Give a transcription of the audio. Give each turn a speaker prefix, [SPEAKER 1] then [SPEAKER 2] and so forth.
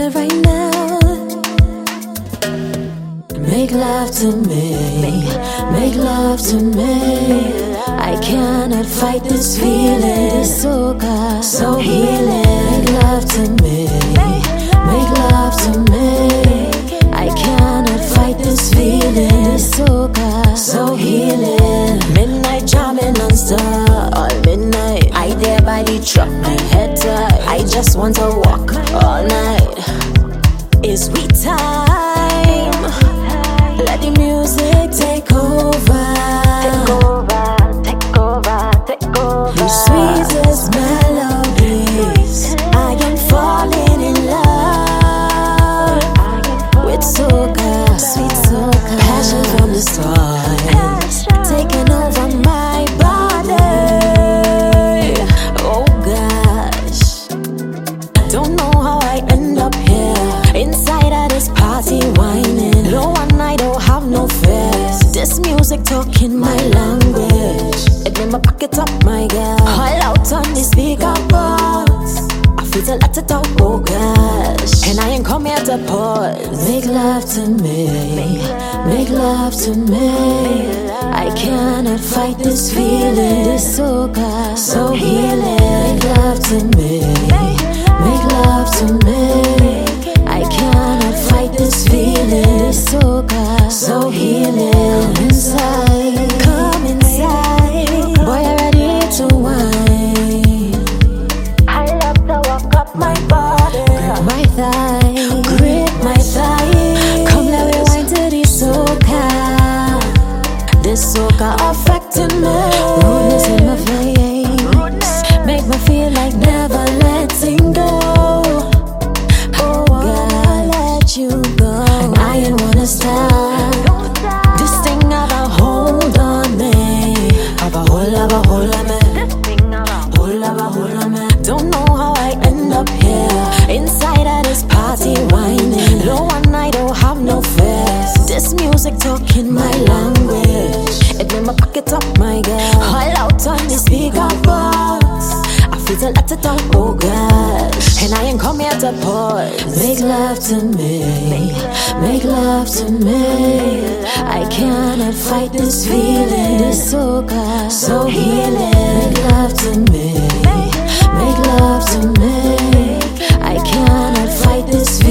[SPEAKER 1] it right now. Make love to me, make love to me. I cannot fight this feeling. It's so good, so healing. Make love to me, make love to me. I cannot fight this feeling. It's so good, so healing. Midnight jamming non-stop, all midnight. I there by the truck, my head tight. I just want to walk all night. It's we time. Let the music take over. Take over, take over, take over. The sweetest melodies. I am falling in love with soca, sweet soca. Passion from the start, taking over my body. Oh gosh, don't know how I end up here inside of this party whining. No one, I don't have no fears. This music talking my language. It made my pocket up, my girl. All out on the speaker box. I feel to let it out, oh gosh. And I ain't come here to pause. Make love to me, make love to me. I cannot fight this feeling. It's so good, so healing. Make love to me, make love to me. I cannot fight this feeling. It's so good, so healing. Come inside, come inside. Boy, I'm ready to wine. I love to walk up my body, grip my thigh, grip my thigh. Come let me wine to the soca. This soca affecting me. Rudeness in my face, make me feel like never letting go. You go, and I ain't wanna stop. This thing have a hold on me, have a hold on me. This thing have a hold on me. Don't know how I end up here inside of this party whining. No one, I don't have no fears. This music talking my language. It made my pocket up, my girl. All out on the speaker box. I feel to let it out, oh gosh. And I ain't come here to pause. Make love to me, make love to me. I cannot fight this feeling. It's so good, so healing. Make love to me, make love to me. I cannot fight this feeling.